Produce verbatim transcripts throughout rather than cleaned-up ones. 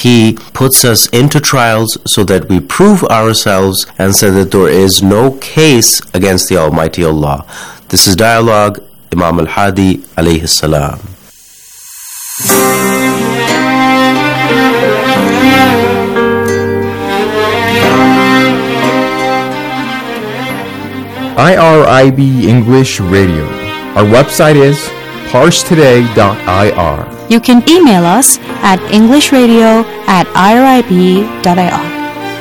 He puts us into trials so that we prove ourselves and so that there is no case against the Almighty Allah. This is Dialogue, Imam Al-Hadi alayhi salam. I R I B English Radio. Our website is pars today dot I R. You can email us at englishradio at I R I B dot I R.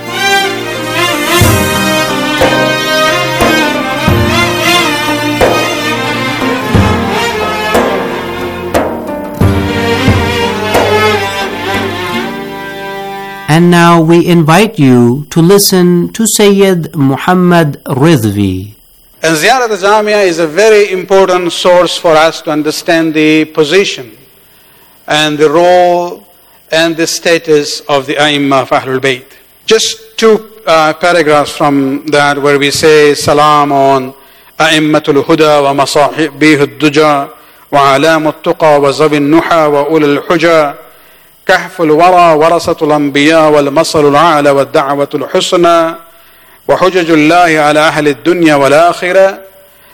And now we invite you to listen to Sayyid Muhammad Ridvi. And Ziyarat al-Jamia is a very important source for us to understand the position and the role and the status of the A'immah of Ahlul Bayt. Just two uh, paragraphs from that where we say, Salam on A'immatul Huda wa Masahibih al-Duja wa Alam al-Tuqa wa Zawin Nuha wa Ul al-Huja كهف الورى ورثة الأنبياء والمصل الأعلى والدعوة الحسنى وحجج الله على أهل الدنيا والآخرة,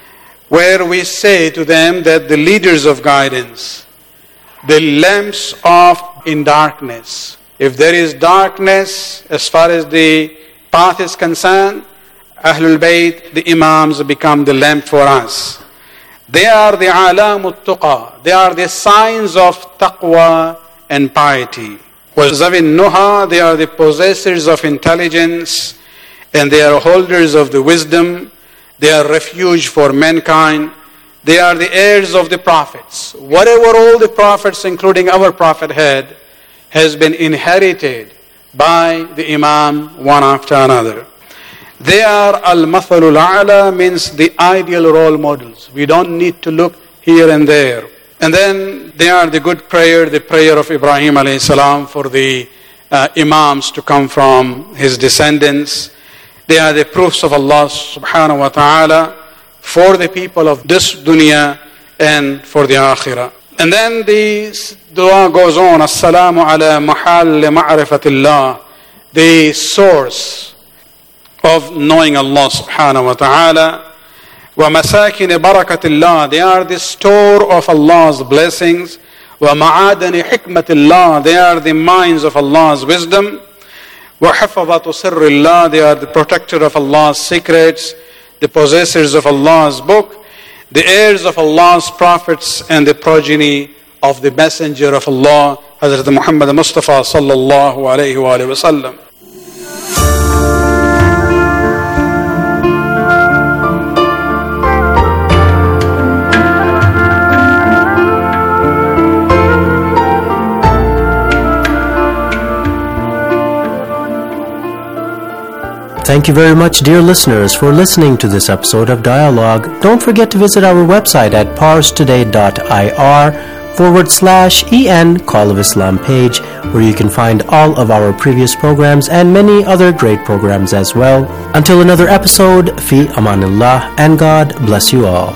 where we say to them that the leaders of guidance, the lamps of in darkness. If there is darkness as far as the path is concerned, Ahlul Bayt, the Imams, become the lamp for us. They are the alam al-tuqa. They are the signs of taqwa and piety. Zawin Nuha, they are the possessors of intelligence and they are holders of the wisdom. They are refuge for mankind. They are the heirs of the prophets. Whatever all the prophets, including our prophet, had, has been inherited by the Imam one after another. They are al-mathalul a'la, means the ideal role models. We don't need to look here and there. And then they are the good prayer, the prayer of Ibrahim alayhi salam for the uh, Imams to come from his descendants. They are the proofs of Allah subhanahu wa ta'ala for the people of this dunya and for the akhirah. And then the dua goes on, As-salamu ala mahal ma'rifatillah, the source of knowing Allah subhanahu wa ta'ala. وَمَسَاكِنِ بَرَكَةِ اللَّهِ, they are the store of Allah's blessings. وَمَعَادَنِ حِكْمَةِ اللَّهِ, they are the mines of Allah's wisdom. وَحَفَظَةُ سِرِّ اللَّهِ, they are the protector of Allah's secrets, the possessors of Allah's book, the heirs of Allah's prophets, and the progeny of the messenger of Allah, Hazrat Muhammad Mustafa sallallahu alayhi wa sallam. Thank you very much, dear listeners, for listening to this episode of Dialogue. Don't forget to visit our website at pars today dot I R forward slash en Call of Islam page, where you can find all of our previous programs and many other great programs as well. Until another episode, fi amanillah, and God bless you all.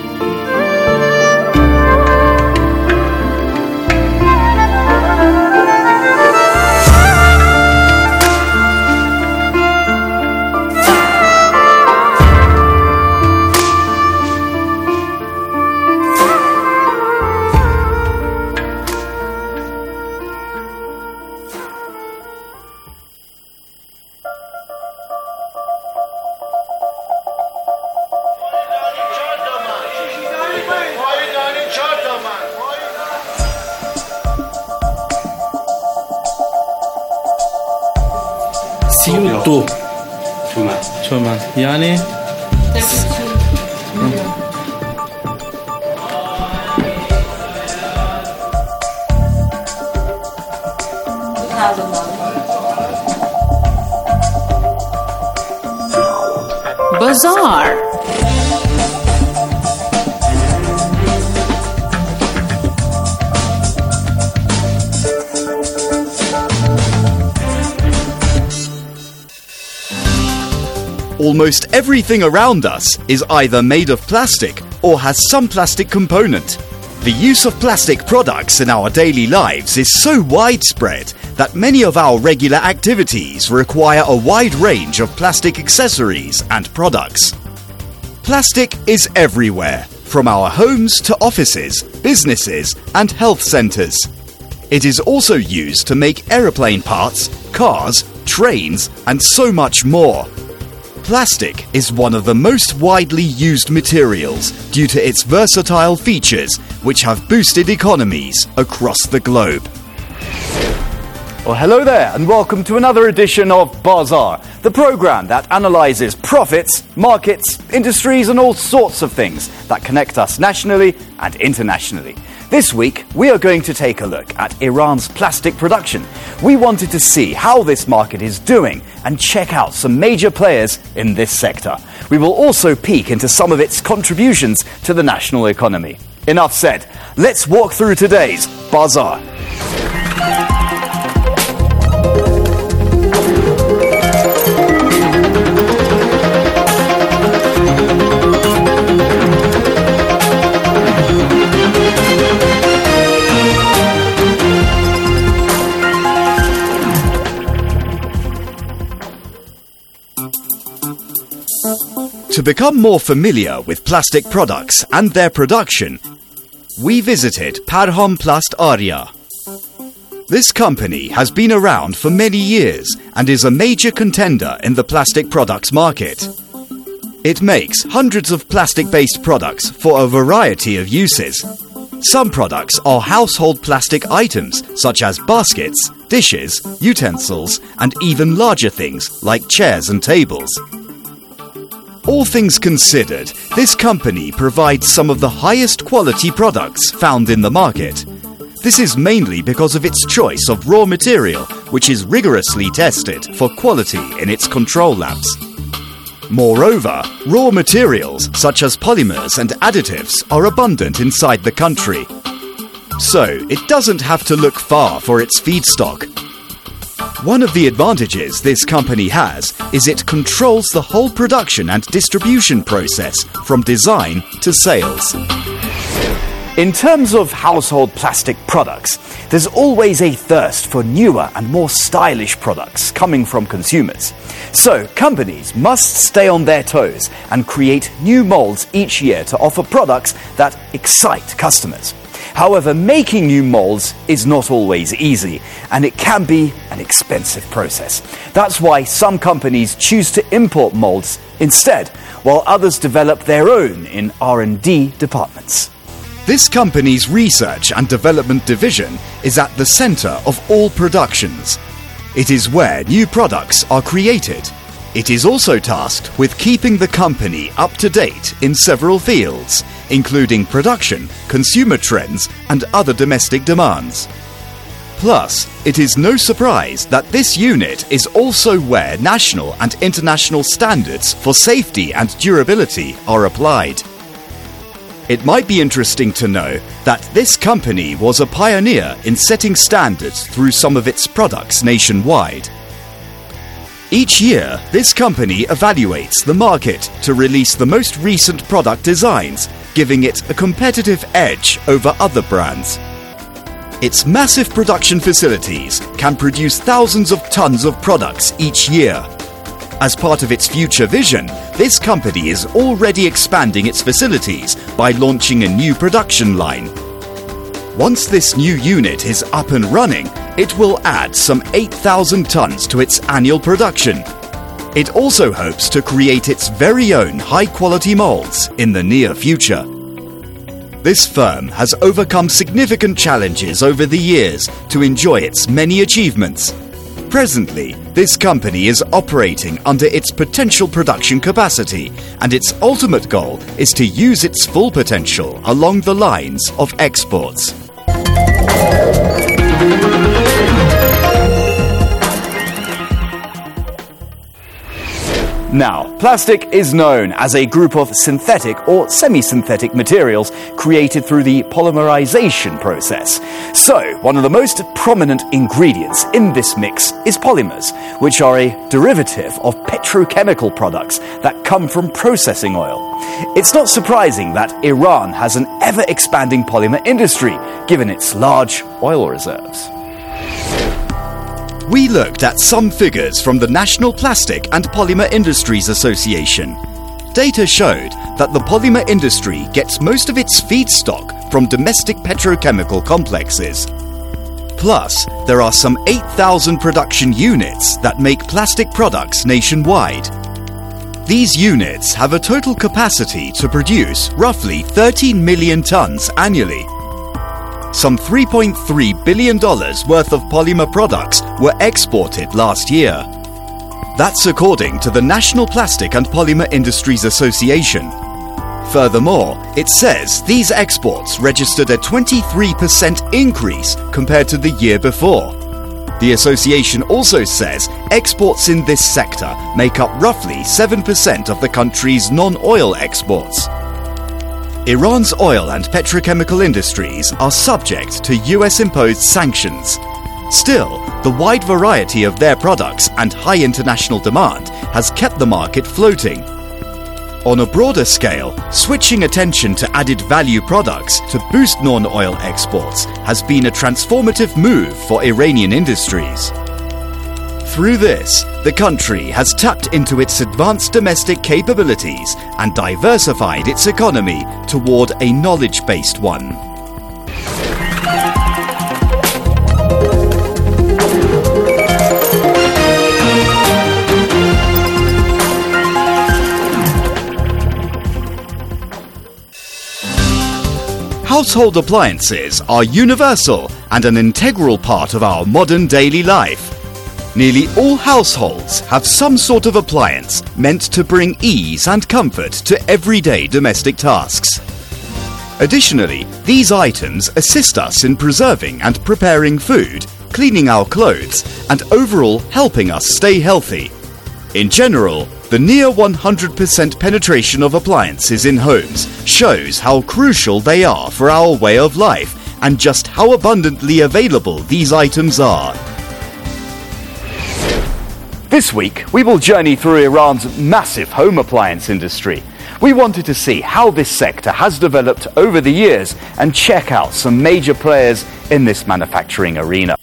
سيوتو çömen yani Bazaar. Almost everything around us is either made of plastic or has some plastic component. The use of plastic products in our daily lives is so widespread that many of our regular activities require a wide range of plastic accessories and products. Plastic is everywhere, from our homes to offices, businesses, and health centres. It is also used to make aeroplane parts, cars, trains, and so much more. Plastic is one of the most widely used materials due to its versatile features, which have boosted economies across the globe. Well, hello there, and welcome to another edition of Bazaar, the programme that analyses profits, markets, industries, and all sorts of things that connect us nationally and internationally. This week, we are going to take a look at Iran's plastic production. We wanted to see how this market is doing and check out some major players in this sector. We will also peek into some of its contributions to the national economy. Enough said. Let's walk through today's Bazaar. To become more familiar with plastic products and their production, we visited Parham Plast Arya. This company has been around for many years and is a major contender in the plastic products market. It makes hundreds of plastic-based products for a variety of uses. Some products are household plastic items such as baskets, dishes, utensils, and even larger things like chairs and tables. All things considered, this company provides some of the highest quality products found in the market. This is mainly because of its choice of raw material, which is rigorously tested for quality in its control labs. Moreover, raw materials such as polymers and additives are abundant inside the country. So, it doesn't have to look far for its feedstock. One of the advantages this company has is it controls the whole production and distribution process from design to sales. In terms of household plastic products, there's always a thirst for newer and more stylish products coming from consumers. So, companies must stay on their toes and create new molds each year to offer products that excite customers. However, making new molds is not always easy, and it can be an expensive process. That's why some companies choose to import molds instead, while others develop their own in R and D departments. This company's research and development division is at the center of all productions. It is where new products are created. It is also tasked with keeping the company up to date in several fields, including production, consumer trends, and other domestic demands. Plus, it is no surprise that this unit is also where national and international standards for safety and durability are applied. It might be interesting to know that this company was a pioneer in setting standards through some of its products nationwide. Each year, this company evaluates the market to release the most recent product designs, giving it a competitive edge over other brands. Its massive production facilities can produce thousands of tons of products each year. As part of its future vision, this company is already expanding its facilities by launching a new production line. Once this new unit is up and running, it will add some eight thousand tons to its annual production. It also hopes to create its very own high-quality molds in the near future. This firm has overcome significant challenges over the years to enjoy its many achievements. Presently, this company is operating under its potential production capacity, and its ultimate goal is to use its full potential along the lines of exports. Now, plastic is known as a group of synthetic or semi-synthetic materials created through the polymerization process. So, one of the most prominent ingredients in this mix is polymers, which are a derivative of petrochemical products that come from processing oil. It's not surprising that Iran has an ever-expanding polymer industry, given its large oil reserves. We looked at some figures from the National Plastic and Polymer Industries Association. Data showed that the polymer industry gets most of its feedstock from domestic petrochemical complexes. Plus, there are some eight thousand production units that make plastic products nationwide. These units have a total capacity to produce roughly thirteen million tons annually. Some three point three billion dollars worth of polymer products were exported last year. That's according to the National Plastic and Polymer Industries Association. Furthermore, it says these exports registered a twenty-three percent increase compared to the year before. The association also says exports in this sector make up roughly seven percent of the country's non-oil exports. Iran's oil and petrochemical industries are subject to U S-imposed sanctions. Still, the wide variety of their products and high international demand has kept the market floating. On a broader scale, switching attention to added value products to boost non-oil exports has been a transformative move for Iranian industries. Through this, the country has tapped into its advanced domestic capabilities and diversified its economy toward a knowledge-based one. Household appliances are universal and an integral part of our modern daily life. Nearly all households have some sort of appliance meant to bring ease and comfort to everyday domestic tasks. Additionally, these items assist us in preserving and preparing food, cleaning our clothes, and overall helping us stay healthy. In general, the near one hundred percent penetration of appliances in homes shows how crucial they are for our way of life and just how abundantly available these items are. This week, we will journey through Iran's massive home appliance industry. We wanted to see how this sector has developed over the years and check out some major players in this manufacturing arena.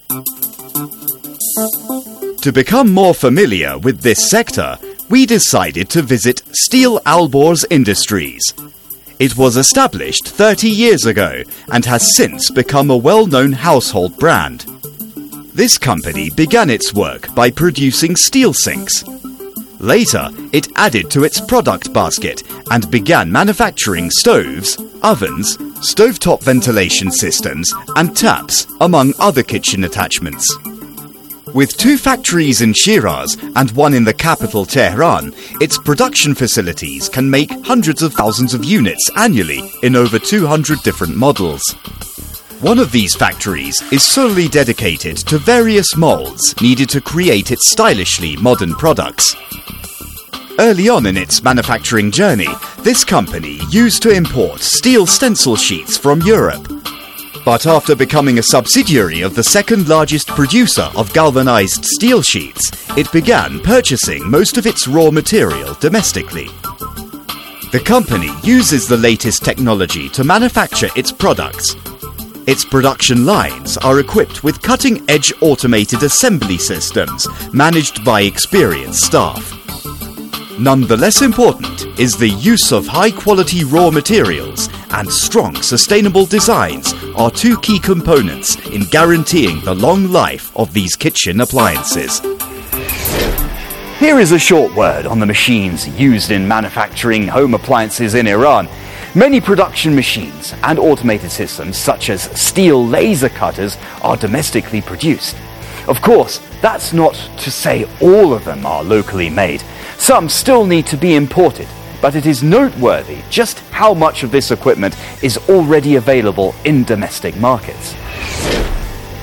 To become more familiar with this sector, we decided to visit Steel Alborz Industries. It was established thirty years ago and has since become a well-known household brand. This company began its work by producing steel sinks. Later, it added to its product basket and began manufacturing stoves, ovens, stovetop ventilation systems, and taps, among other kitchen attachments. With two factories in Shiraz and one in the capital Tehran, its production facilities can make hundreds of thousands of units annually in over two hundred different models. One of these factories is solely dedicated to various molds needed to create its stylishly modern products. Early on in its manufacturing journey, this company used to import steel stencil sheets from Europe. But after becoming a subsidiary of the second largest producer of galvanized steel sheets, it began purchasing most of its raw material domestically. The company uses the latest technology to manufacture its products. Its production lines are equipped with cutting-edge automated assembly systems managed by experienced staff. Nonetheless important is the use of high-quality raw materials and strong sustainable designs are two key components in guaranteeing the long life of these kitchen appliances. Here is a short word on the machines used in manufacturing home appliances in Iran. Many production machines and automated systems, such as steel laser cutters, are domestically produced. Of course, that's not to say all of them are locally made. Some still need to be imported, but it is noteworthy just how much of this equipment is already available in domestic markets.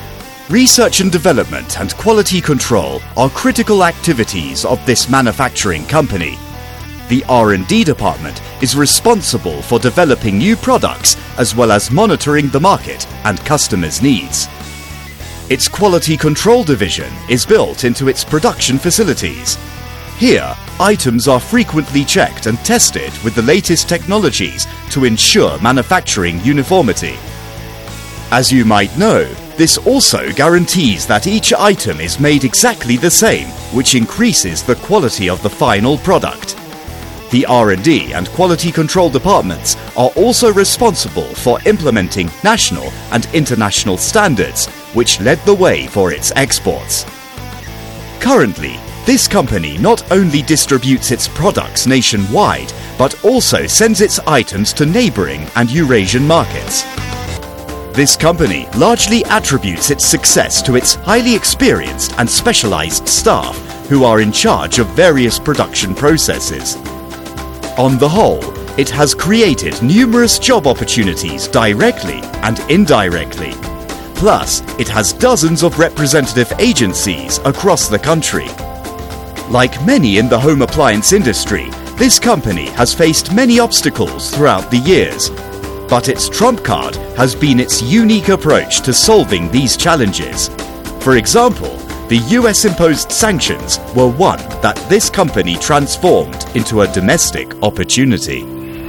Research and development and quality control are critical activities of this manufacturing company. The R and D department is responsible for developing new products as well as monitoring the market and customers' needs. Its quality control division is built into its production facilities. Here, items are frequently checked and tested with the latest technologies to ensure manufacturing uniformity. As you might know, this also guarantees that each item is made exactly the same, which increases the quality of the final product. The R and D and quality control departments are also responsible for implementing national and international standards, which led the way for its exports. Currently, this company not only distributes its products nationwide, but also sends its items to neighboring and Eurasian markets. This company largely attributes its success to its highly experienced and specialized staff who are in charge of various production processes. On the whole, it has created numerous job opportunities directly and indirectly. Plus, it has dozens of representative agencies across the country. Like many in the home appliance industry, this company has faced many obstacles throughout the years. But its trump card has been its unique approach to solving these challenges. For example, the U S-imposed sanctions were one that this company transformed into a domestic opportunity.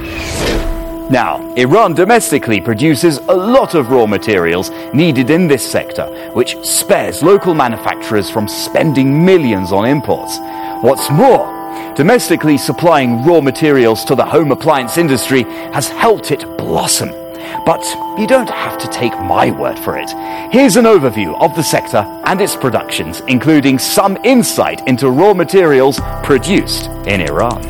Now, Iran domestically produces a lot of raw materials needed in this sector, which spares local manufacturers from spending millions on imports. What's more, domestically supplying raw materials to the home appliance industry has helped it blossom. But you don't have to take my word for it. Here's an overview of the sector and its productions, including some insight into raw materials produced in Iran.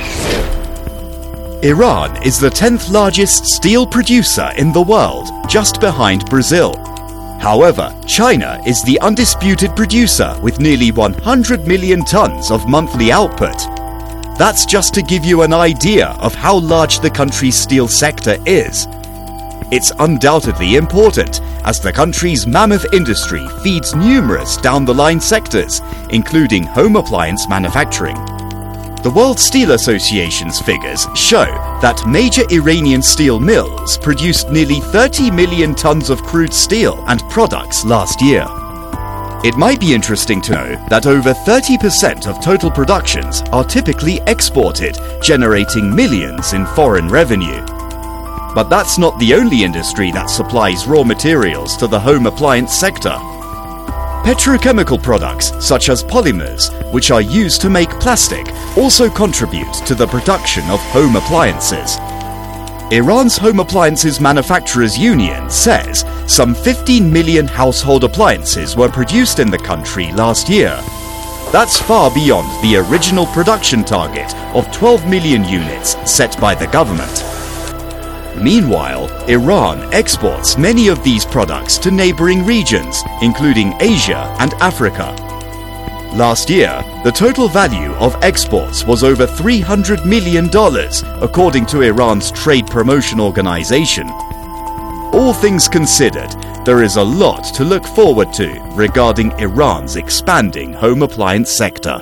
Iran is the tenth largest steel producer in the world, just behind Brazil. However, China is the undisputed producer with nearly one hundred million tons of monthly output. That's just to give you an idea of how large the country's steel sector is. It's undoubtedly important, as the country's mammoth industry feeds numerous down-the-line sectors, including home appliance manufacturing. The World Steel Association's figures show that major Iranian steel mills produced nearly thirty million tons of crude steel and products last year. It might be interesting to know that over thirty percent of total productions are typically exported, generating millions in foreign revenue. But that's not the only industry that supplies raw materials to the home appliance sector. Petrochemical products, such as polymers, which are used to make plastic, also contribute to the production of home appliances. Iran's Home Appliances Manufacturers Union says some fifteen million household appliances were produced in the country last year. That's far beyond the original production target of twelve million units set by the government. Meanwhile, Iran exports many of these products to neighboring regions, including Asia and Africa. Last year, the total value of exports was over three hundred million dollars, according to Iran's Trade Promotion Organization. All things considered, there is a lot to look forward to regarding Iran's expanding home appliance sector.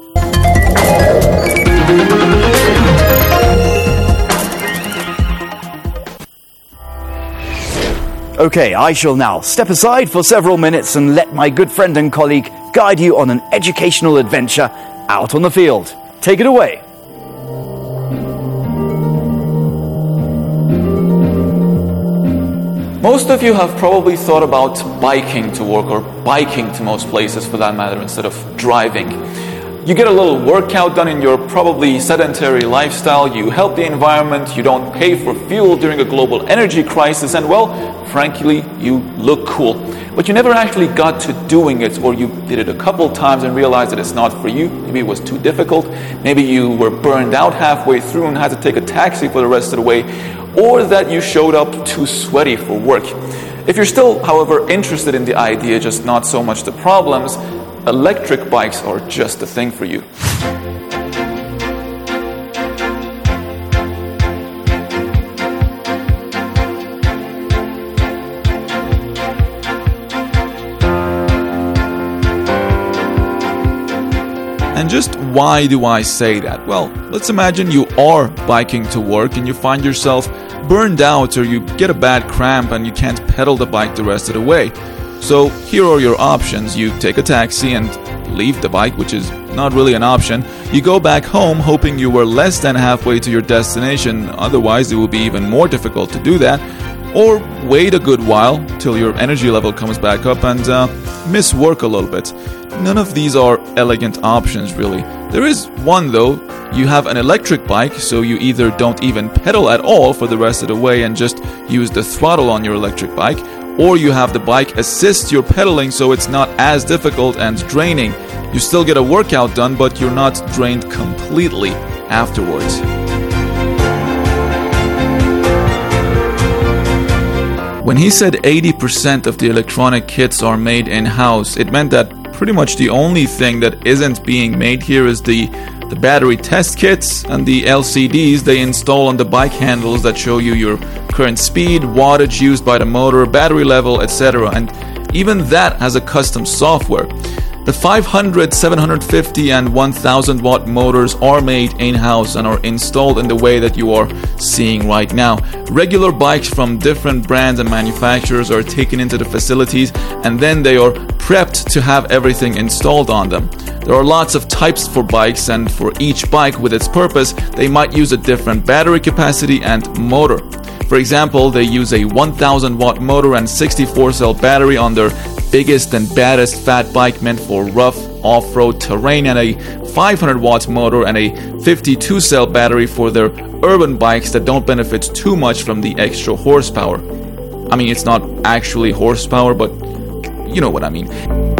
Okay, I shall now step aside for several minutes and let my good friend and colleague guide you on an educational adventure out on the field. Take it away. Most of you have probably thought about biking to work or biking to most places for that matter instead of driving. You get a little workout done in your probably sedentary lifestyle, you help the environment, you don't pay for fuel during a global energy crisis, and well, frankly, you look cool. But you never actually got to doing it, or you did it a couple times and realized that it's not for you. Maybe it was too difficult, maybe you were burned out halfway through and had to take a taxi for the rest of the way, or that you showed up too sweaty for work. If you're still, however, interested in the idea, just not so much the problems, electric bikes are just the thing for you. And just why do I say that? Well, let's imagine you are biking to work and you find yourself burned out, or you get a bad cramp and you can't pedal the bike the rest of the way. So here are your options. You take a taxi and leave the bike, which is not really an option. You go back home hoping you were less than halfway to your destination, otherwise it will be even more difficult to do that. Or wait a good while till your energy level comes back up and uh, miss work a little bit. None of these are elegant options, really. There is one though. You have an electric bike, so you either don't even pedal at all for the rest of the way and just use the throttle on your electric bike, or you have the bike assist your pedaling so it's not as difficult and draining. You still get a workout done, but you're not drained completely afterwards. When he said eighty percent of the electronic kits are made in-house, it meant that pretty much the only thing that isn't being made here is the, the battery test kits and the L C Ds they install on the bike handles that show you your current speed, wattage used by the motor, battery level, et cetera. And even that has a custom software. The five hundred, seven hundred fifty and one thousand watt motors are made in-house and are installed in the way that you are seeing right now. Regular bikes from different brands and manufacturers are taken into the facilities and then they are prepped to have everything installed on them. There are lots of types for bikes, and for each bike with its purpose, they might use a different battery capacity and motor. For example, they use a one thousand watt motor and sixty-four cell battery on their biggest and baddest fat bike meant for rough off-road terrain, and a five hundred watt motor and a fifty-two cell battery for their urban bikes that don't benefit too much from the extra horsepower. I mean, it's not actually horsepower, but you know what I mean.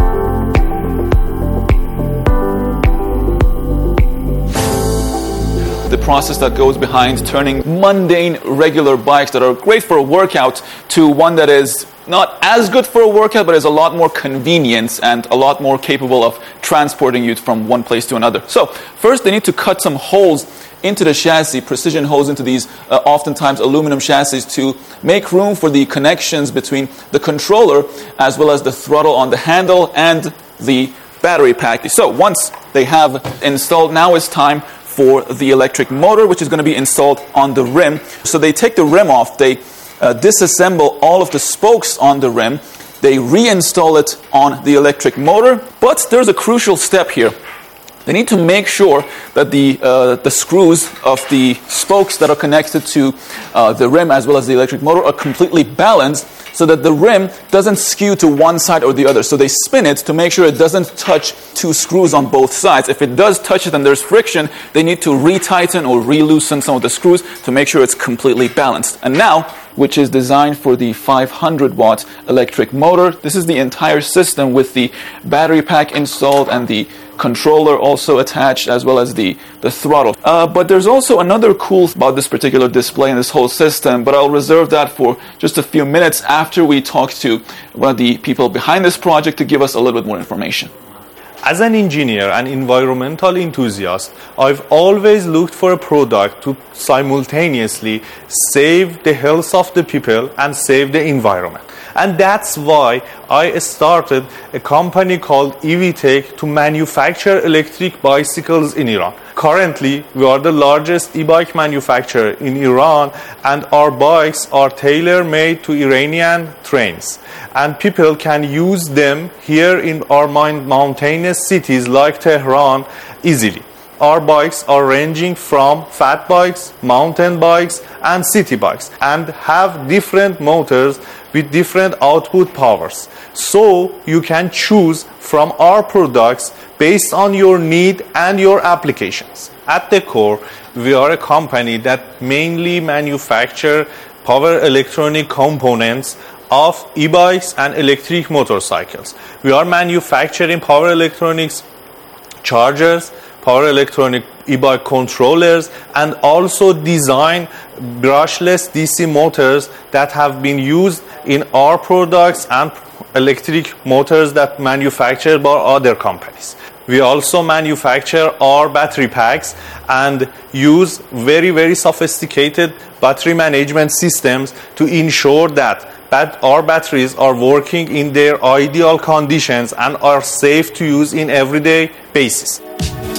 The process that goes behind turning mundane, regular bikes that are great for a workout to one that is not as good for a workout, but is a lot more convenient and a lot more capable of transporting you from one place to another. So first they need to cut some holes into the chassis, precision holes into these uh, oftentimes aluminum chassis, to make room for the connections between the controller as well as the throttle on the handle and the battery pack. So once they have installed, now it's time for the electric motor, which is going to be installed on the rim. So they take the rim off, they uh, disassemble all of the spokes on the rim, they reinstall it on the electric motor, but there's a crucial step here. They need to make sure that the uh, the screws of the spokes that are connected to uh, the rim as well as the electric motor are completely balanced, so that the rim doesn't skew to one side or the other. So they spin it to make sure it doesn't touch two screws on both sides. If it does touch it and there's friction, they need to re-tighten or re-loosen some of the screws to make sure it's completely balanced. And now, which is designed for the five hundred watt electric motor, this is the entire system with the battery pack installed and the controller also attached, as well as the, the throttle. Uh, but there's also another cool about this particular display and this whole system, but I'll reserve that for just a few minutes after we talk to one of the people behind this project to give us a little bit more information. As an engineer and environmental enthusiast, I've always looked for a product to simultaneously save the health of the people and save the environment. And that's why I started a company called EVTech to manufacture electric bicycles in Iran. Currently, we are the largest e-bike manufacturer in Iran, and our bikes are tailor-made to Iranian terrains. And people can use them here in our mountainous cities like Tehran easily. Our bikes are ranging from fat bikes, mountain bikes, and city bikes, and have different motors with different output powers. So you can choose from our products based on your need and your applications. At the core, we are a company that mainly manufacture power electronic components of e-bikes and electric motorcycles. We are manufacturing power electronics chargers, power electronic e-bike controllers, and also design brushless D C motors that have been used in our products and electric motors that manufactured by other companies. We also manufacture our battery packs and use very, very sophisticated battery management systems to ensure that our batteries are working in their ideal conditions and are safe to use in everyday basis.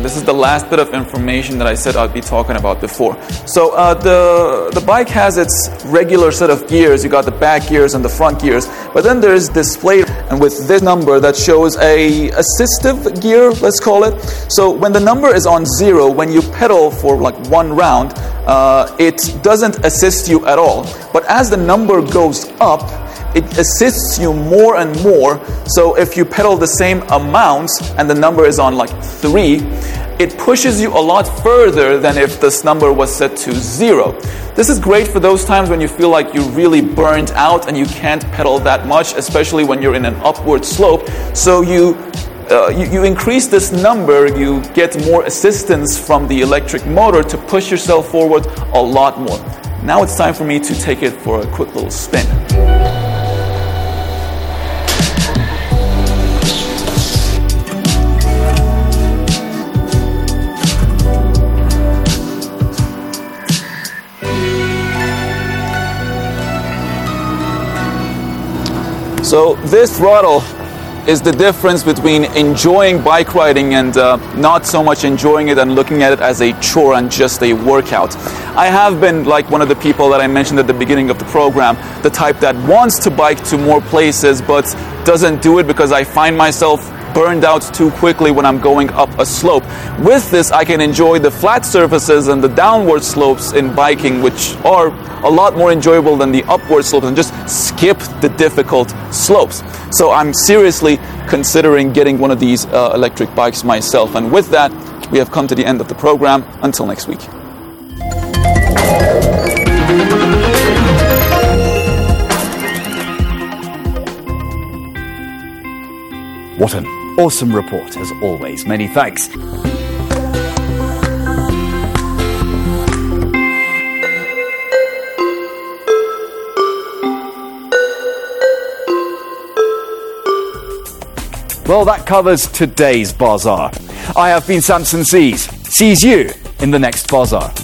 And this is the last bit of information that I said I'd be talking about before. So uh, the, the bike has its regular set of gears. You got the back gears and the front gears. But then there's displayed, and with this number that shows a assistive gear, let's call it. So when the number is on zero, when you pedal for like one round, uh, it doesn't assist you at all. But as the number goes up, it assists you more and more. So if you pedal the same amount and the number is on like three, it pushes you a lot further than if this number was set to zero. This is great for those times when you feel like you're really burned out and you can't pedal that much, especially when you're in an upward slope. So you uh, you, you increase this number, you get more assistance from the electric motor to push yourself forward a lot more. Now it's time for me to take it for a quick little spin. So this throttle is the difference between enjoying bike riding and uh, not so much enjoying it and looking at it as a chore and just a workout. I have been like one of the people that I mentioned at the beginning of the program, the type that wants to bike to more places but doesn't do it because I find myself burned out too quickly when I'm going up a slope. With this, I can enjoy the flat surfaces and the downward slopes in biking, which are a lot more enjoyable than the upward slopes, and just skip the difficult slopes. So I'm seriously considering getting one of these uh, electric bikes myself. And with that, we have come to the end of the program. Until next week. What an awesome report, as always. Many thanks. Well, that covers today's Bazaar. I have been Samson Sees. Sees you in the next Bazaar.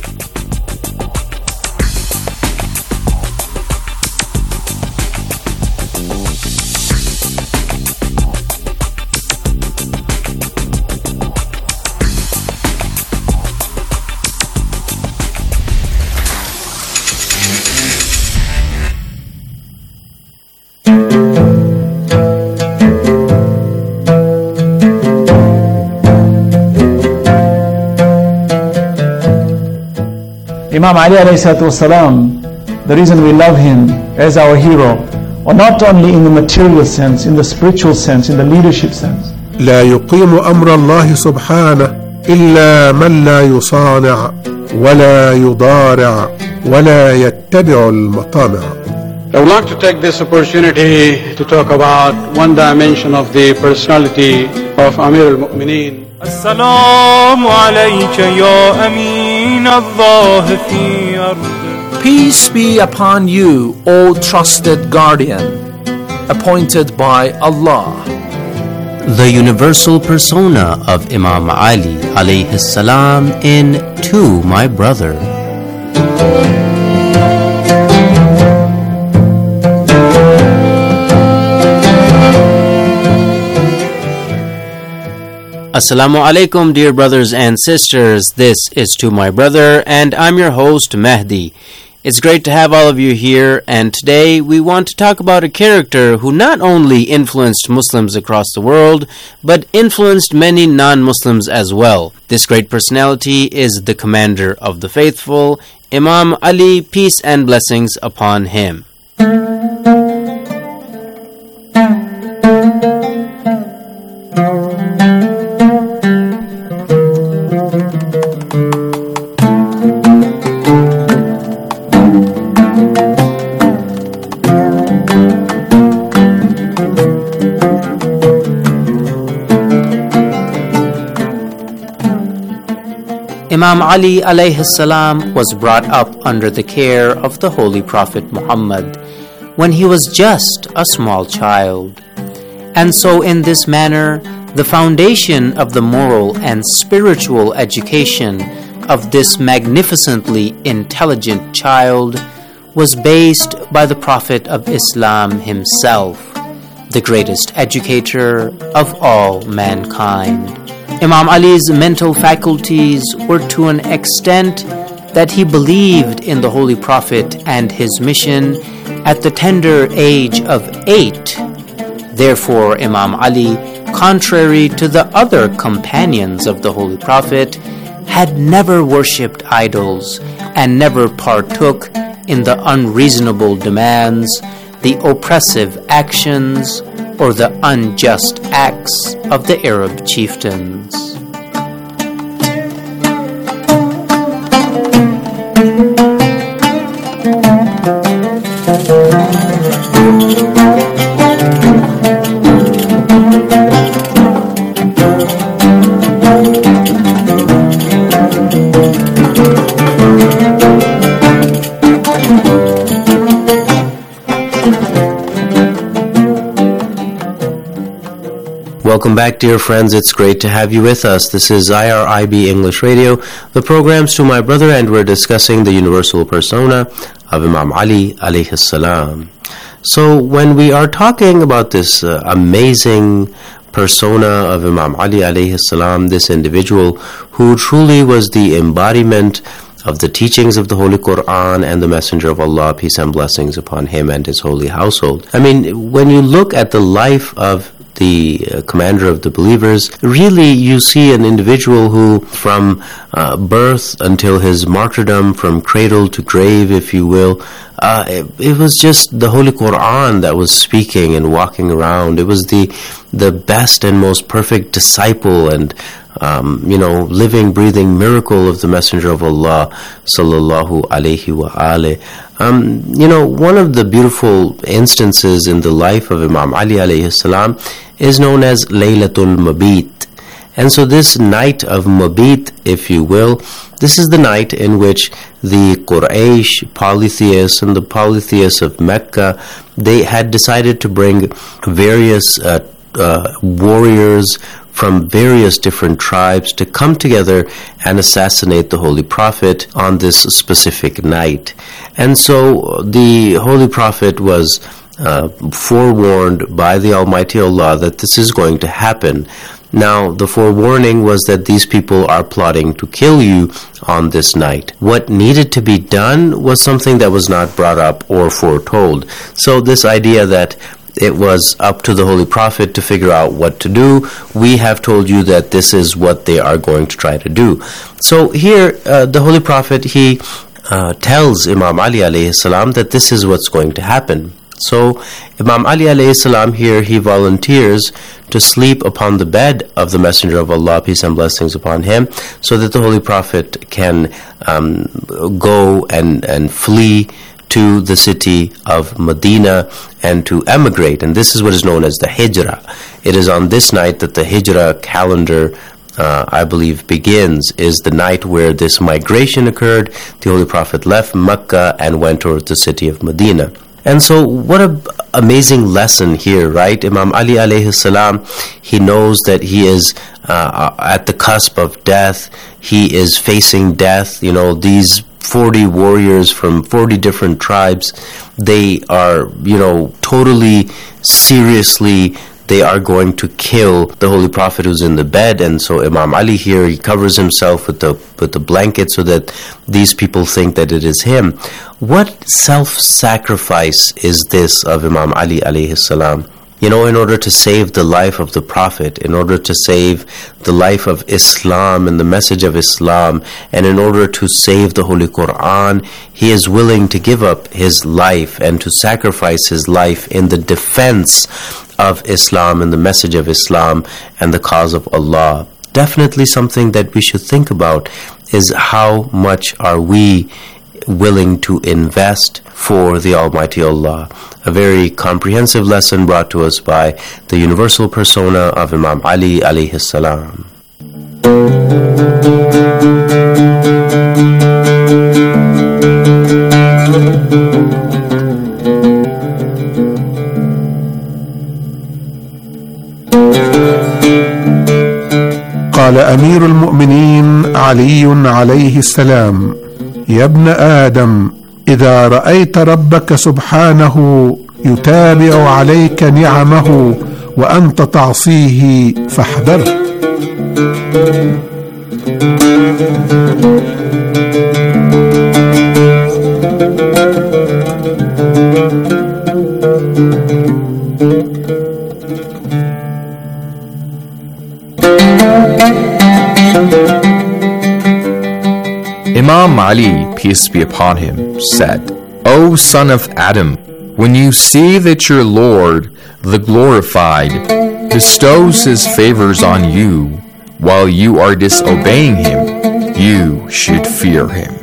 Imam Ali alayhi salatu wasalam, the reason we love him as our hero, or not only in the material sense, in the spiritual sense, in the leadership sense. لا يقيم أمر الله سبحانه إلا من لا يصانع ولا يضارع ولا يتبع المطامع. I would like to take this opportunity to talk about one dimension of the personality of Amir al-Mu'mineen. السلام عليك يا أمين الله في أرض. Peace be upon you, O trusted guardian, appointed by Allah. The universal persona of Imam Ali alayhi salam in To My Brother. Assalamu alaikum, dear brothers and sisters. This is To My Brother, and I'm your host, Mehdi. It's great to have all of you here, and today we want to talk about a character who not only influenced Muslims across the world, but influenced many non-Muslims as well. This great personality is the commander of the faithful, Imam Ali, peace and blessings upon him. Imam Ali alayhi salam was brought up under the care of the Holy Prophet Muhammad when he was just a small child. And so in this manner, the foundation of the moral and spiritual education of this magnificently intelligent child was based by the Prophet of Islam himself, the greatest educator of all mankind. Imam Ali's mental faculties were to an extent that he believed in the Holy Prophet and his mission at the tender age of eight. Therefore, Imam Ali, contrary to the other companions of the Holy Prophet, had never worshipped idols and never partook in the unreasonable demands, the oppressive actions, or the unjust acts of the Arab chieftains. Welcome back, dear friends. It's great to have you with us. This is I R I B English Radio, the programs to my brother, and we're discussing the universal persona of Imam Ali alayhi salam. So when we are talking about this uh, amazing persona of Imam Ali alayhi salam, this individual who truly was the embodiment of the teachings of the Holy Quran and the Messenger of Allah, peace and blessings upon him and his holy household. I mean, when you look at the life of the uh, commander of the believers, really you see an individual who from uh, birth until his martyrdom, from cradle to grave, if you will, uh, it, it was just the Holy Quran that was speaking and walking around. It was the the best and most perfect disciple and Um, you know, living, breathing miracle of the Messenger of Allah, sallallahu alayhi wa alayhi. Um, you know, one of the beautiful instances in the life of Imam Ali alayhi salam is known as Laylatul Mabit. And so this night of Mabit, if you will, this is the night in which the Quraysh polytheists and the polytheists of Mecca, they had decided to bring various uh, uh, warriors from various different tribes to come together and assassinate the Holy Prophet on this specific night. And so the Holy Prophet was uh, forewarned by the Almighty Allah that this is going to happen. Now, the forewarning was that these people are plotting to kill you on this night. What needed to be done was something that was not brought up or foretold. So this idea that it was up to the Holy Prophet to figure out what to do, we have told you that this is what they are going to try to do. So here, uh, the Holy Prophet, he uh, tells Imam Ali alayhi salam that this is what's going to happen. So Imam Ali alayhi salam here, he volunteers to sleep upon the bed of the Messenger of Allah, peace and blessings upon him, so that the Holy Prophet can um, go and, and flee to the city of Medina and to emigrate. And this is what is known as the Hijrah. It is on this night that the Hijrah calendar, uh, I believe, begins, is the night where this migration occurred. The Holy Prophet left Mecca and went towards the city of Medina. And so what an amazing lesson here, right? Imam Ali alayhi salam, he knows that he is uh, at the cusp of death. He is facing death. You know, these forty warriors from forty different tribes, they are, you know, totally seriously, they are going to kill the Holy Prophet who's in the bed. And so Imam Ali here, he covers himself with the with the blanket so that these people think that it is him. What self-sacrifice is this of Imam Ali alayhi salam? You know, in order to save the life of the Prophet, in order to save the life of Islam and the message of Islam, and in order to save the Holy Quran, he is willing to give up his life and to sacrifice his life in the defense of Islam and the message of Islam and the cause of Allah. Definitely something that we should think about is how much are we willing to invest for the Almighty Allah. A very comprehensive lesson brought to us by the universal persona of Imam Ali alayhi salam. قال أمير المؤمنين علي عليه السلام: يا ابن آدم، إذا رأيت ربك سبحانه يتابع عليك نعمه وأنت تعصيه فاحذره. Imam Ali, peace be upon him, said, O son of Adam, when you see that your Lord, the glorified, bestows his favors on you while you are disobeying him, you should fear him.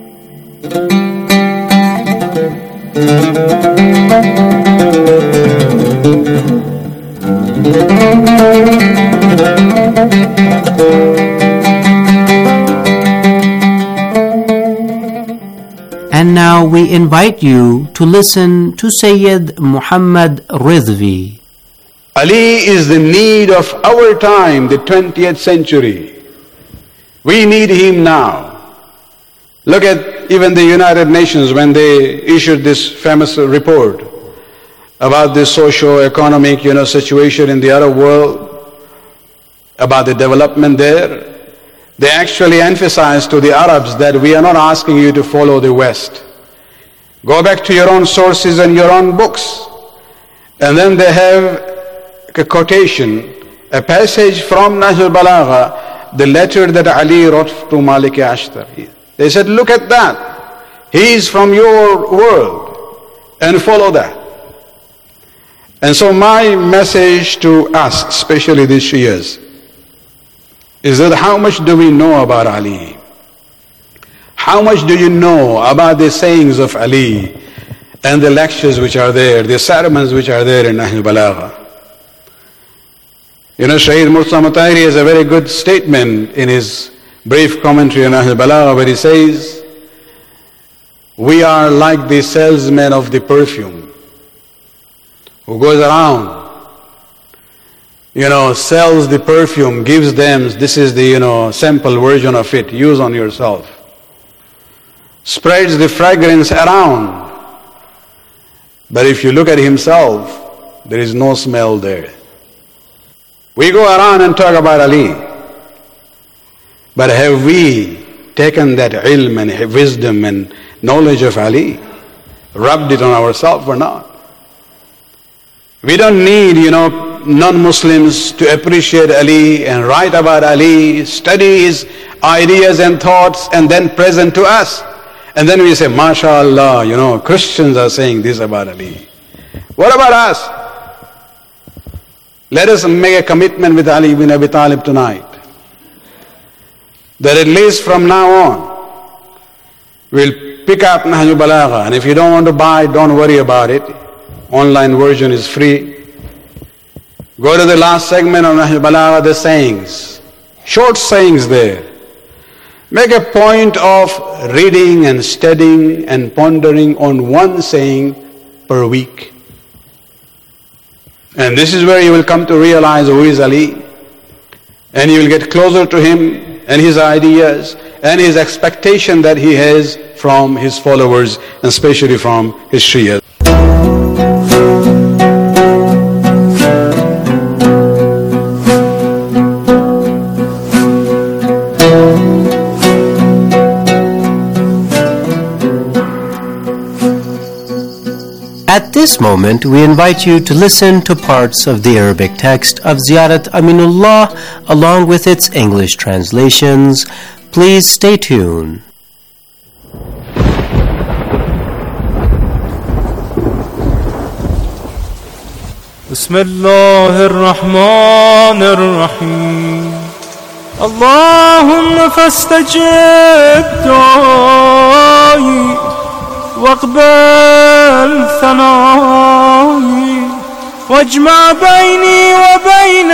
And now we invite you to listen to Sayyid Muhammad Ridvi. Ali is the need of our time, the twentieth century. We need him now. Look at even the United Nations when they issued this famous report about the socio-economic, you know, situation in the Arab world, about the development there. They actually emphasize to the Arabs that we are not asking you to follow the West. Go back to your own sources and your own books. And then they have a quotation, a passage from Nahj al-Balagha, the letter that Ali wrote to Malik Ashtar. They said, look at that. He is from your world and follow that. And so my message to us, especially the Shias, is that how much do we know about Ali? How much do you know about the sayings of Ali and the lectures which are there, the sermons which are there in Nahj al-Balagha? You know, Shaykh Murtaza Mutahhiri has a very good statement in his brief commentary on Nahj al-Balagha where he says, we are like the salesman of the perfume who goes around, you know, sells the perfume, gives them, this is the, you know, sample version of it, use on yourself. Spreads the fragrance around. But if you look at himself, there is no smell there. We go around and talk about Ali. But have we taken that ilm and wisdom and knowledge of Ali, rubbed it on ourselves or not? We don't need, you know, non-Muslims to appreciate Ali and write about Ali, study his ideas and thoughts and then present to us. And then we say, MashaAllah, you know, Christians are saying this about Ali. What about us? Let us make a commitment with Ali ibn Abi Talib tonight, that at least from now on, we'll pick up Nahj al-Balagha. And if you don't want to buy, don't worry about it. Online version is free. Go to the last segment of Nahj al-Balagha, the sayings. Short sayings there. Make a point of reading and studying and pondering on one saying per week. And this is where you will come to realize who is Ali. And you will get closer to him and his ideas and his expectation that he has from his followers and especially from his Shia. At this moment, we invite you to listen to parts of the Arabic text of Ziyarat Aminullah along with its English translations. Please stay tuned. بسم الله الرحمن الرحيم اللهم فاستجب دعائي واقبل ثنائي واجمع بيني وبين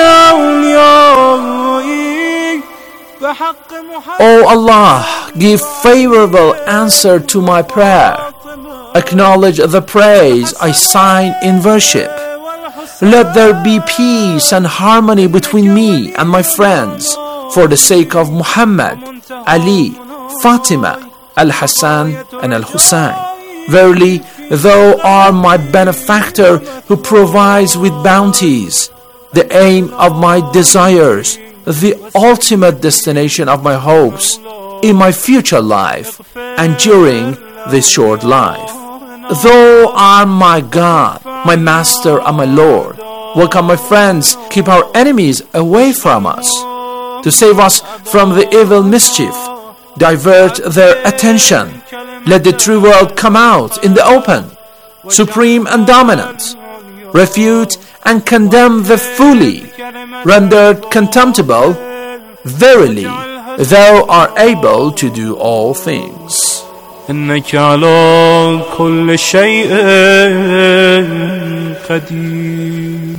أوليائي بحق محمد. O Allah, give favorable answer to my prayer. Acknowledge the praise I sign in worship. Let there be peace and harmony between me and my friends for the sake of Muhammad, Ali, Fatima, Al-Hassan and Al-Hussein. Verily, thou art my benefactor who provides with bounties, the aim of my desires, the ultimate destination of my hopes in my future life and during this short life. Thou art my God, my Master and my Lord. Welcome, my friends, keep our enemies away from us. To save us from the evil mischief, divert their attention. Let the true world come out in the open, supreme and dominant. Refute and condemn the fully, rendered contemptible. Verily, thou art able to do all things. إنك على كل شيء قدير.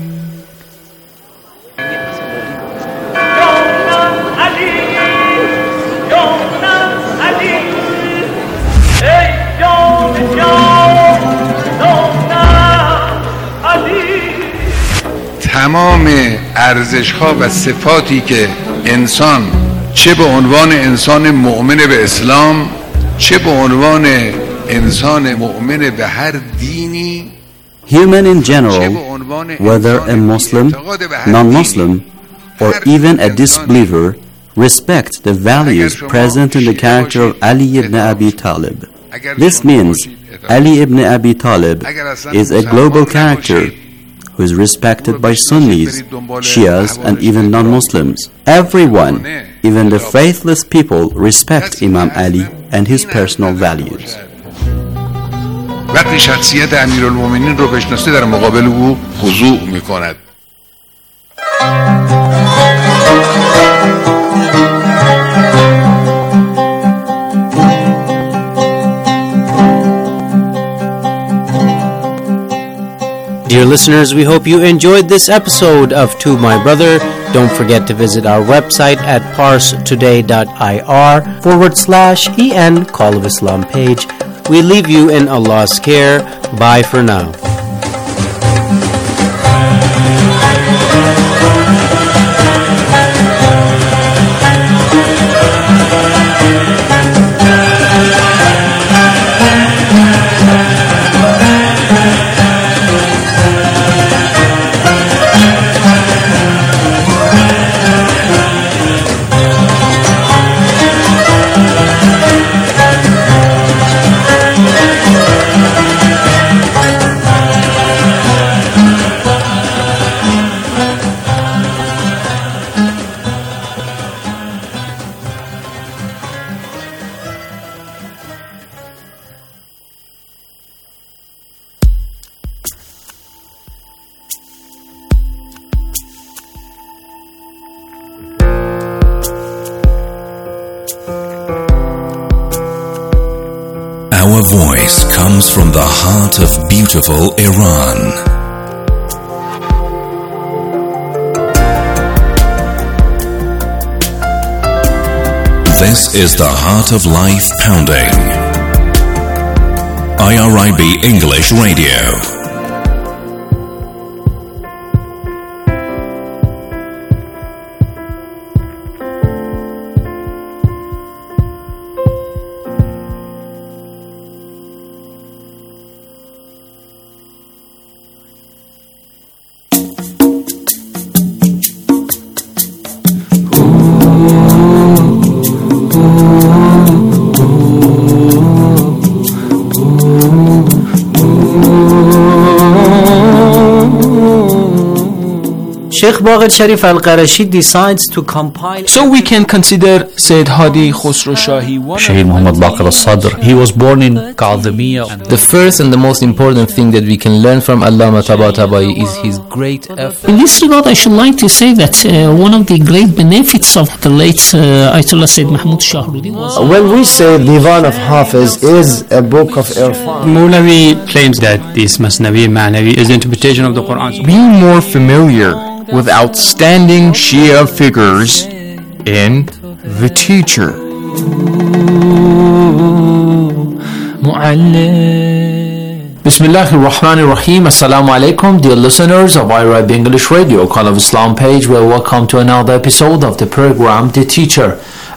تمام ارزش‌ها و صفاتی که انسان چه به عنوان انسان مؤمن به اسلام چه به عنوان انسان مؤمن به هر دینی Human in general, whether a Muslim, non-Muslim, or even a disbeliever, respect the values present in the character of Ali ibn Abi Talib. This means Ali ibn Abi Talib is a global character who is respected by Sunnis, Shias, and even non-Muslims. Everyone, even the faithless people, respect Imam Ali and his personal values. وقتی شخصیت امیرالمومنین رو بشناسه در مقابل او خضوع میکند. Dear listeners, we hope you enjoyed this episode of To My Brother. Don't forget to visit our website at parstoday.ir forward slash en Call of Islam page. We leave you in Allah's care. Bye for now. Our voice comes from the heart of beautiful Iran. This is the Heart of Life Pounding. I R I B English Radio. Sheikh Baqir Sharif Al-Qarashi decides to compile. So we can consider Sayyid Hadi Khosrow Shahi. Shaykh Muhammad Baqir Al-Sadr. He was born in Kadhimiya. The first and the most important thing that we can learn from Allama Tabatabai is his great effort. In this regard, I should like to say that uh, one of the great benefits of the late uh, Ayatollah Sayyid Mahmud Shahrudi was... Uh, when we say Divan of Hafiz is a book of Irfan. Mawlavi claims that this Masnavi Ma'navi is the interpretation of the Quran. Be more familiar with outstanding Shia figures in The Teacher. Bismillahir Rahmanir Rahim. Assalamu alaikum, dear listeners of I R I B English Radio, Call of Islam page. Well, welcome to another episode of the program The Teacher.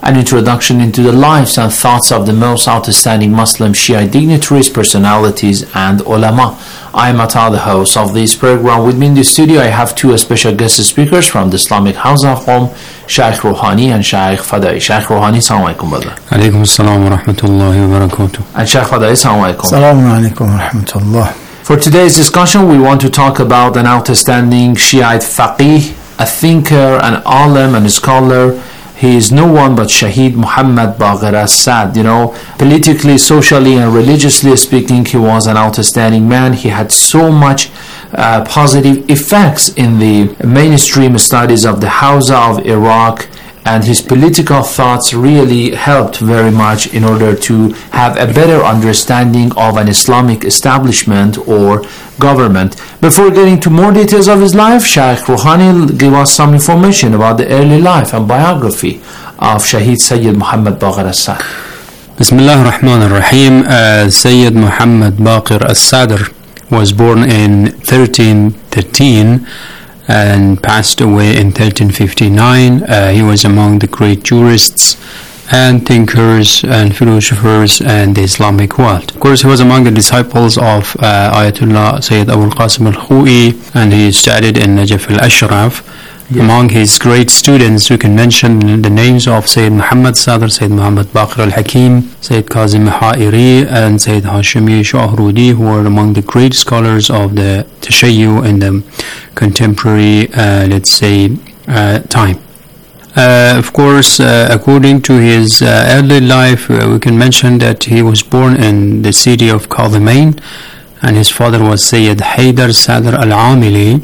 an introduction into the lives and thoughts of the most outstanding Muslim Shia dignitaries, personalities, and ulama. I am Ata, the host of this program. With me in the studio, I have two special guest speakers from the Islamic House of Home, Shaykh Rouhani and Shaykh Fadai. Shaykh Rouhani, Assalamu alaikum, brother. Alaikum assalam wa rahmatullahi wa barakatuh. And Shaykh Fadai, Assalamu alaikum. Assalamu alaikum wa rahmatullah. For today's discussion, we want to talk about an outstanding Shiite faqih, a thinker, an alim, and a scholar. He is no one but Shaheed Muhammad Baqir Assad. You know, politically, socially, and religiously speaking, he was an outstanding man. He had so much uh, positive effects in the mainstream studies of the Hausa of Iraq, and his political thoughts really helped very much in order to have a better understanding of an Islamic establishment or government. Before getting to more details of his life, Shaykh Rouhani will give us some information about the early life and biography of Shaheed Sayyid Muhammad Baqir Assad. Bismillah ar-Rahman ar-Rahim. uh, Sayyid Muhammad Baqir As-Sadr was born in thirteen thirteen and passed away in thirteen fifty-nine. Uh, he was among the great jurists and thinkers and philosophers in the Islamic world. Of course, he was among the disciples of uh, Ayatollah Sayyid Abu al-Qasim al-Khou'i, and he studied in Najaf al-Ashraf. Yeah. Among his great students, we can mention the names of Sayyid Muhammad Sadr, Sayyid Muhammad Baqir al-Hakim, Sayyid Kazim Ha'iri, and Sayyid Hashimi Shahrudi, who were among the great scholars of the Tashayyu in the contemporary, uh, let's say, uh, time. Uh, of course, uh, according to his uh, early life, uh, we can mention that he was born in the city of Kadhimain, and his father was Sayyid Haydar Sadr al-Amili,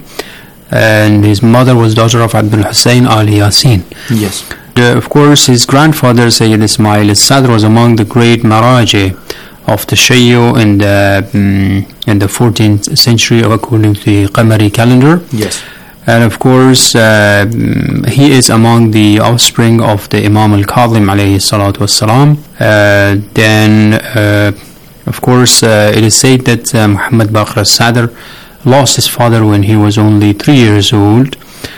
and his mother was daughter of Abdul Hussein Ali Yasin. Yes. Uh, of course, his grandfather, Sayyid Ismail al-Sadr, was among the great Maraji of the Shayyu in the um, in the fourteenth century, according to the Qamari calendar. Yes. And of course, uh, he is among the offspring of the Imam al-Kadhim alayhi salatu wassalam. Uh, then, uh, of course, uh, it is said that uh, Muhammad Baqir As-Sadr lost his father when he was only three years old,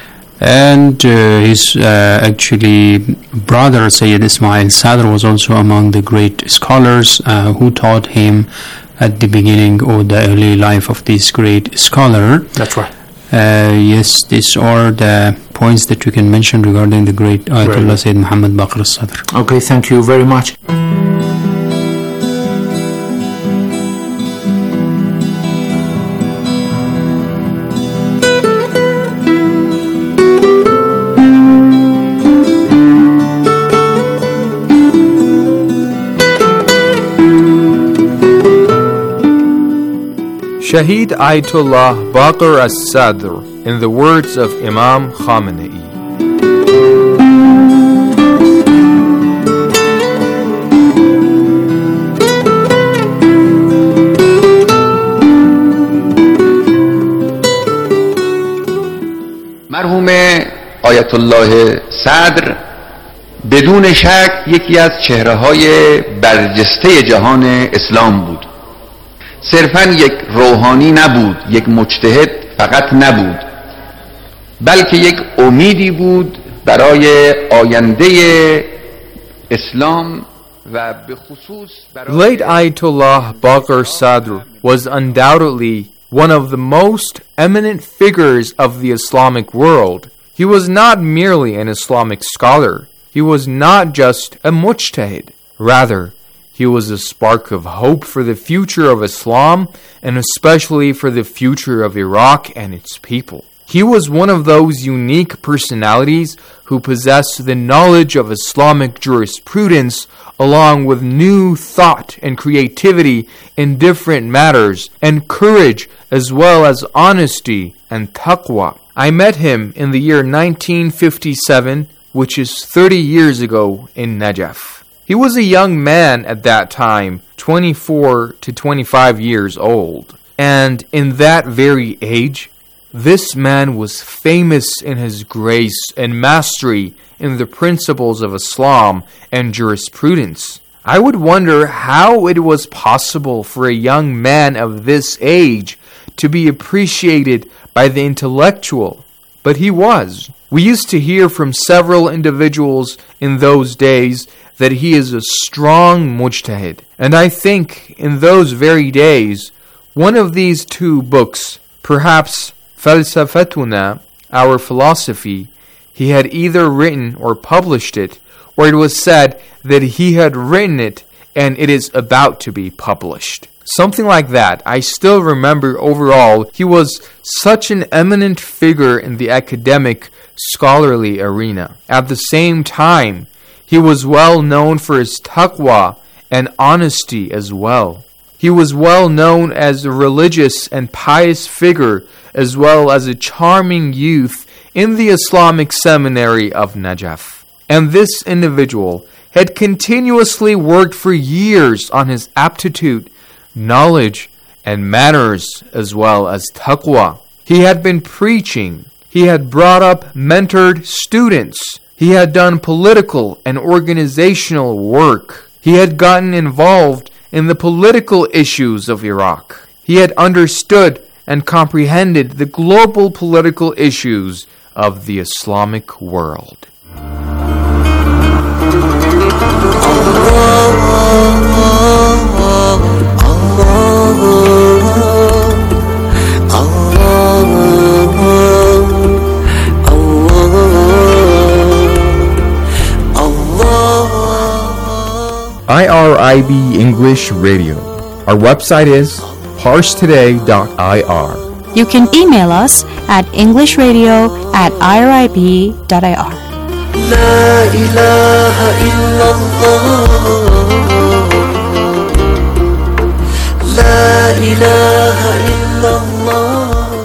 and uh, his uh, actually brother Sayyid Ismail Sadr was also among the great scholars uh, who taught him at the beginning of the early life of this great scholar. That's right. Uh, yes, these are the points that we can mention regarding the great Ayatollah right. Sayyid Muhammad Baqir As-Sadr. Okay, thank you very much. Shaheed Ayatollah Baqir As-Sadr, in the words of Imam Khamenei. مرحوم آیت الله صدر بدون شک یکی از چهره‌های برجسته جهان اسلام بود. صرفاً یک روحانی نبود، یک مجتهد فقط نبود، بلکه یک امیدی بود برای آینده اسلام و به خصوص برای Late Ayatollah Baqir Sadr was undoubtedly one of the most eminent figures of the Islamic world. He was not merely an Islamic scholar. He was not just a mujtahid. Rather, he was a spark of hope for the future of Islam, and especially for the future of Iraq and its people. He was one of those unique personalities who possessed the knowledge of Islamic jurisprudence along with new thought and creativity in different matters, and courage as well as honesty and taqwa. I met him in the year nineteen fifty-seven, which is thirty years ago, in Najaf. He was a young man at that time, twenty-four to twenty-five years old. And in that very age, this man was famous in his grace and mastery in the principles of Islam and jurisprudence. I would wonder how it was possible for a young man of this age to be appreciated by the intellectual, but he was. We used to hear from several individuals in those days that he is a strong mujtahid. And I think in those very days, one of these two books, perhaps Falsafatuna, Our Philosophy, he had either written or published it, or it was said that he had written it and it is about to be published. Something like that. I still remember overall he was such an eminent figure in the academic, scholarly arena. At the same time, he was well known for his taqwa and honesty as well. He was well known as a religious and pious figure as well as a charming youth in the Islamic seminary of Najaf. And this individual had continuously worked for years on his aptitude, knowledge, and manners as well as taqwa. He had been preaching. He had brought up, mentored students. He had done political and organizational work. He had gotten involved in the political issues of Iraq. He had understood and comprehended the global political issues of the Islamic world. I R I B English Radio. Our website is pars today dot I R. You can email us at englishradio at I R I B dot I R. La ilaha illallah. La ilaha illallah.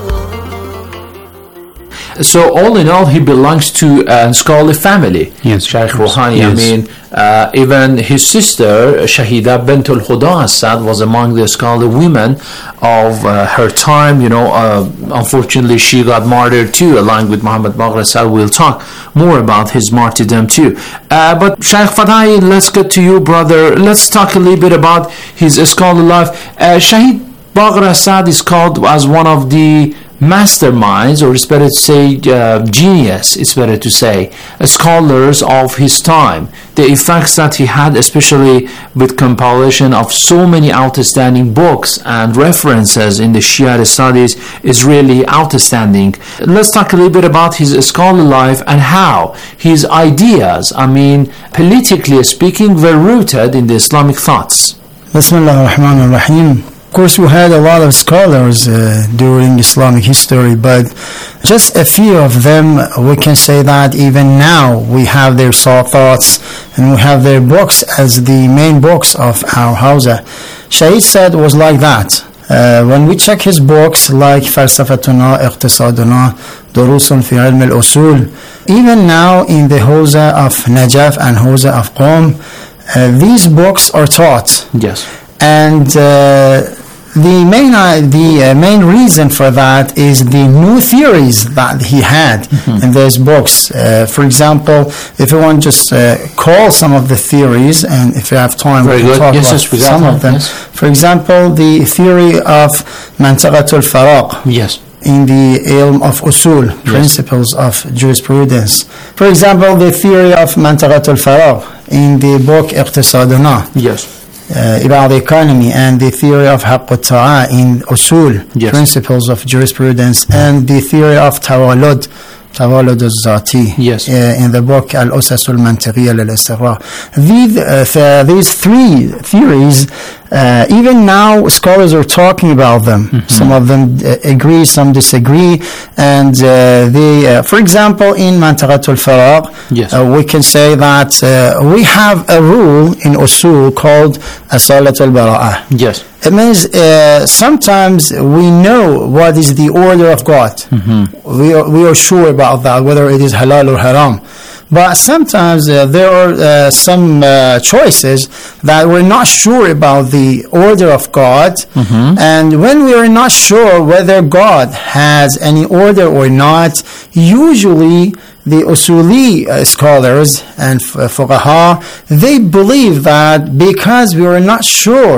So all in all, he belongs to a scholarly family. Yes, Shaykh Rouhani. Yes. I mean, uh, even his sister Shahida Bint al-Huda Assad was among the scholarly women of uh, her time. You know, uh, unfortunately, she got martyred too, along with Muhammad Baqir Assad. We'll talk more about his martyrdom too. Uh, but Shaykh Fada'i, let's get to you, brother. Let's talk a little bit about his scholarly life. Uh, Shahid Baqir Assad is called as one of the masterminds, or it's better to say uh, genius, it's better to say, uh, scholars of his time. The effects that he had, especially with compilation of so many outstanding books and references in the Shia studies, is really outstanding. Let's talk a little bit about his scholarly life and how his ideas, I mean, politically speaking, were rooted in the Islamic thoughts. Bismillah ar-Rahman ar-Rahim. Of course, we had a lot of scholars uh, during Islamic history, but just a few of them, we can say that even now we have their thoughts and we have their books as the main books of our Hawza. Shahid said was like that. Uh, when we check his books like Falsafatuna, Iqtisaduna, Durusun fi Ilm al-Usul, even now in the Hawza of Najaf and Hawza of Qom, uh, these books are taught. Yes. And uh, the main uh, the uh, main reason for that is the new theories that he had mm-hmm. in those books. Uh, for example, if you want to just uh, call some of the theories, and if you have time, Very we can good. talk yes, about yes, we some got of them. Yes. For example, the theory of Mantaqatul Faraq. Yes. In the ilm of usul, yes. Principles of jurisprudence. For example, the theory of Mantaqatul Faraq in the book Iqtisaduna. Yes. Uh, about the economy, and the theory of haqq al-ta'a in usul, yes. Principles of jurisprudence, and the theory of tawalud, tawalud al-zati, yes. uh, in the book al-usas al-mantiqiyya lil-istiqra. These, uh, th- these three theories, uh, even now scholars are talking about them. Mm-hmm. Some of them uh, agree, some disagree, and uh, they, uh, for example, in Mantaqatul Faraq, yes. uh, we can say that uh, we have a rule in usul called asalat al-bara'ah. Yes. It means uh, sometimes we know what is the order of God. Mm-hmm. We are, we are sure about that, whether it is halal or haram. But sometimes uh, there are uh, some uh, choices that we're not sure about the order of God. Mm-hmm. And when we are not sure whether God has any order or not, usually the usuli uh, scholars and f- fuqaha, they believe that because we are not sure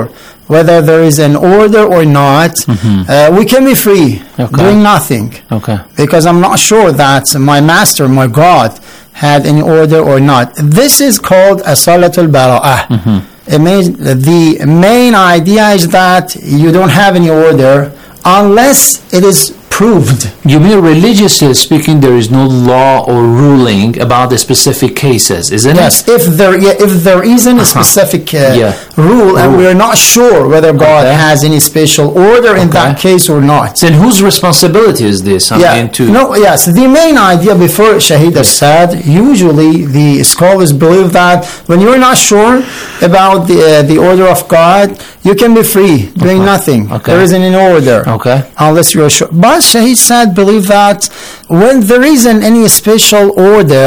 whether there is an order or not, Mhm. uh, we can be free, Okay. doing nothing. Okay. Because I'm not sure that my master, my God, had any order or not. This is called a salatul bara'ah. Mhm. It means the main idea is that you don't have any order unless it is proved. You mean religiously speaking, there is no law or ruling about the specific cases, isn't Yes, it? if there yeah, if there isn't a Uh-huh. specific uh, Yeah. rule, and Rule. we are not sure whether God Okay. has any special order in Okay. that case or not. Then whose responsibility is this? I yeah, mean, to no, yes. The main idea before Shaheed has said, usually the scholars believe that when you're not sure about the uh, the order of God, you can be free, doing Okay. nothing. Okay. There isn't an order. Okay. Unless you're sure. But Shaheed said, believe that when there isn't any special order,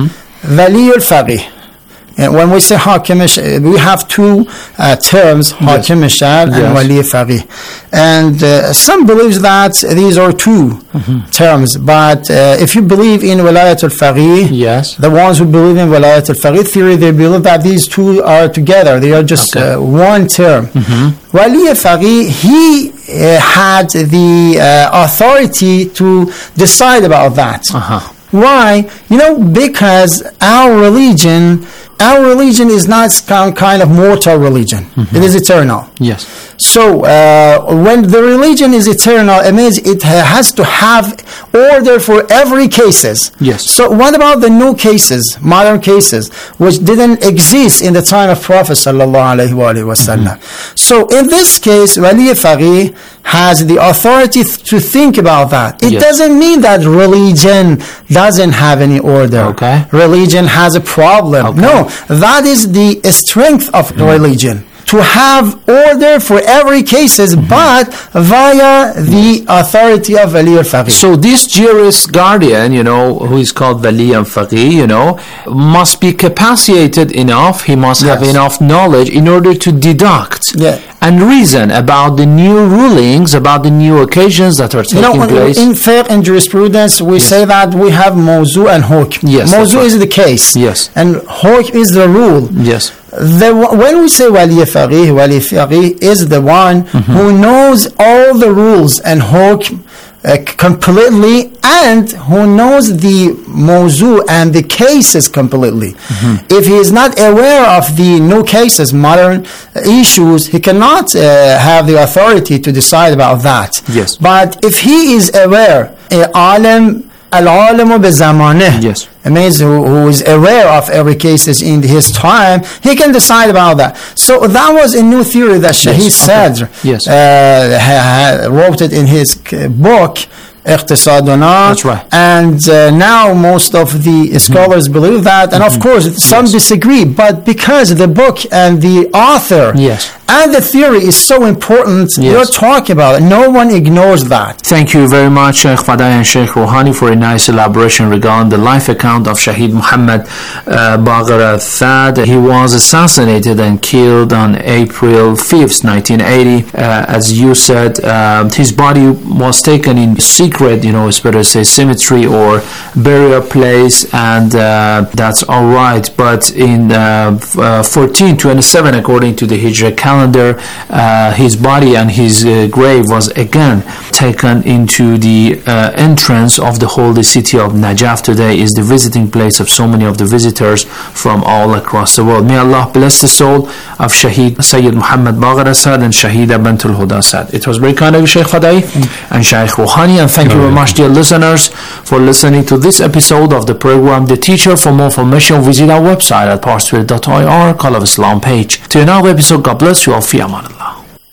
Wali al-Faqih. And when we say Hakim, we have two uh, terms, Hakim al-Shar and Yes. Wali al-Faqih. And uh, some believes that these are two terms. But uh, if you believe in Walayat al-Faqih, yes, the ones who believe in Walayat al-Faqih theory, they believe that these two are together. They are just Okay. uh, one term. Wali al-Faqih, he uh, had the uh, authority to decide about that. Uh-huh. Why? You know, because our religion, our religion is not some kind of mortal religion. It is eternal. Yes. So uh, when the religion is eternal, it means it ha- has to have order for every cases. Yes. So what about the new cases, modern cases, which didn't exist in the time of Prophet sallallahu alaihi wasallam? So in this case, Wali Faqih has the authority th- to think about that. It Yes. doesn't mean that religion doesn't have any order. Okay. Religion has a problem. Okay. No, that is the strength of religion. To have order for every cases, but via the authority of Wali al-Faqih. So this juris guardian, you know, who is called Wali and Faqih, you know, must be capacitated enough, he must have Yes. enough knowledge in order to deduct Yeah. and reason about the new rulings, about the new occasions that are You taking know, place. in fiqh and jurisprudence, we say that we have mawzu and hukm. Yes, that's Mawzu right. is the case. Yes. And hukm is the rule. Yes. The, when we say Wali Faqih, Wali Faqih is the one who knows all the rules and hukm uh, completely, and who knows the mawzu and the cases completely. If he is not aware of the new cases, modern issues, he cannot uh, have the authority to decide about that. Yes. But if he is aware, uh, alim al-alimu bi-zamaneh, Yes. it means who, who is aware of every cases in his time, he can decide about that. So that was a new theory that Shaheed okay. Sadr Yes. uh, ha, ha, wrote it in his k- book, Iqtisaduna. That's right. And uh, now most of the scholars believe that, and of course some Yes. disagree, but because the book and the author Yes. and the theory is so important, Yes. you're talking about it. No one ignores that. Thank you very much, Sheikh Fadai and Sheikh Rouhani, for a nice elaboration regarding the life account of Shaheed Muhammad uh, Baqir al-Thad. He was assassinated and killed on April fifth, nineteen eighty. Uh, as you said, uh, his body was taken in secret, you know, it's better to say cemetery or burial place, and uh, that's all right. But in uh, uh, fourteen twenty-seven, according to the Hijra calendar, uh, his body and his uh, grave was again taken into the uh, entrance of the holy city of Najaf. Today is the visiting place of so many of the visitors from all across the world. May Allah bless the soul of Shaheed Sayyid Muhammad Baqir Asad and Shahida Bantul Huda Asad. It was very kind of you, Sheikh Fadai and Sheikh Rouhani, and thank you very much, dear listeners, for listening to this episode of the program The Teacher. For more information, visit our website at parstoday dot I R, Call of Islam page. To another episode, God bless you all. Fi amanillah.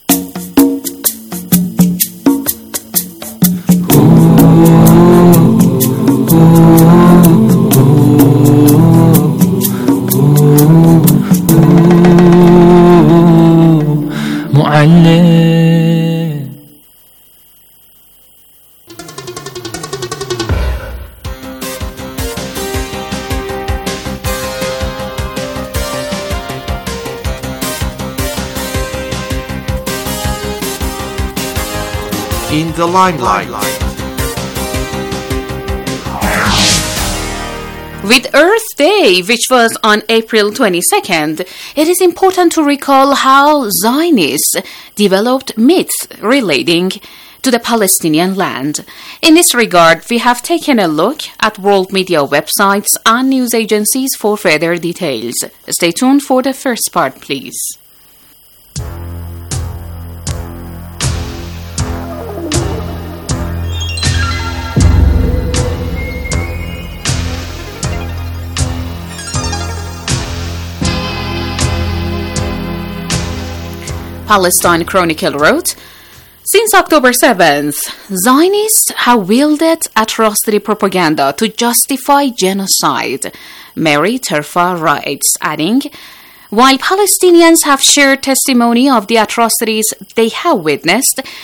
معلم In the limelight. With Earth Day, which was on April twenty-second, it is important to recall how Zionists developed myths relating to the Palestinian land. In this regard, we have taken a look at world media websites and news agencies for further details. Stay tuned for the first part, please. Palestine Chronicle wrote, since October seventh, Zionists have wielded atrocity propaganda to justify genocide. Mary Terfa writes, adding, while Palestinians have shared testimony of the atrocities they have witnessed,